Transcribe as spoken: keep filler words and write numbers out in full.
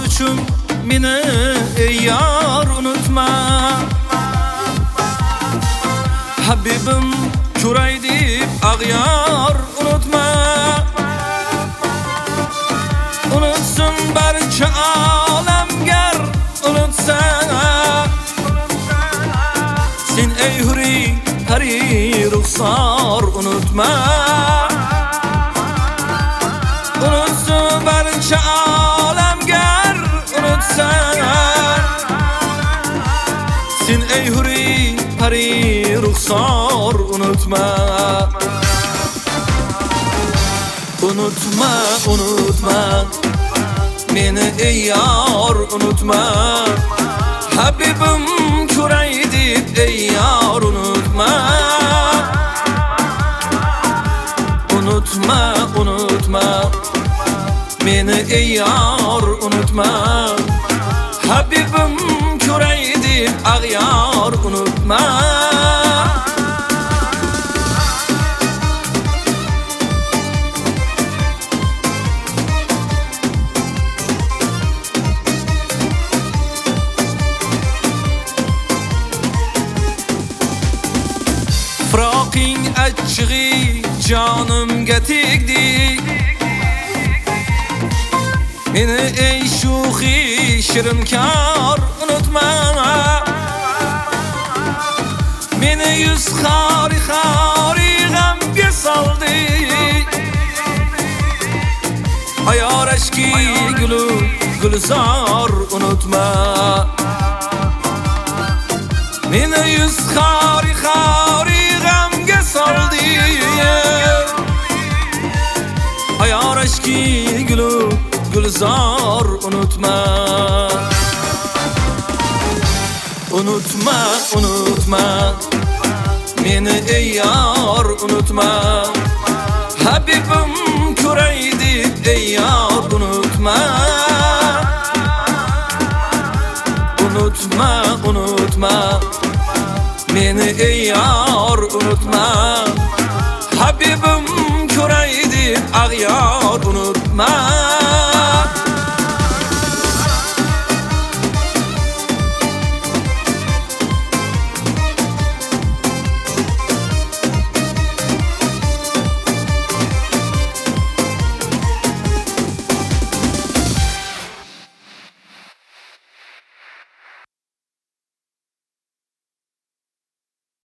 uchun meni ey yar unutma. Habibim kuray deb ag'yar unutma. Unutsin barcha olamgar unutsa. Sen ey huri pari ruxsor unutma. Unutsin barcha olamgar unutsa. Sen ey huri pari ruxsor unutma. Unutma, unutma meni ey yar unutma. Habibim kuray deb ey yar unutma. Unutma, unutma meni ey yar unutma. Habibim kuray deb ag'yar unutma. Firoqing achchig'i jonimga tegdi. Meni ey sho'xi shirinkor unutma. Meni yuz xori xori g'amga soldi. Ayor ashki gulu gulzor unutma. Meni yuz xori xori g'amga soldi. Ayor ashki gulu gulzor unutma. Unutma, unutma meni ey yar unutma. Habibim kuray deb ey yar unutma. Unutma, unutma meni ey yar unutma. Habibim kuray deb ag'yar unutma.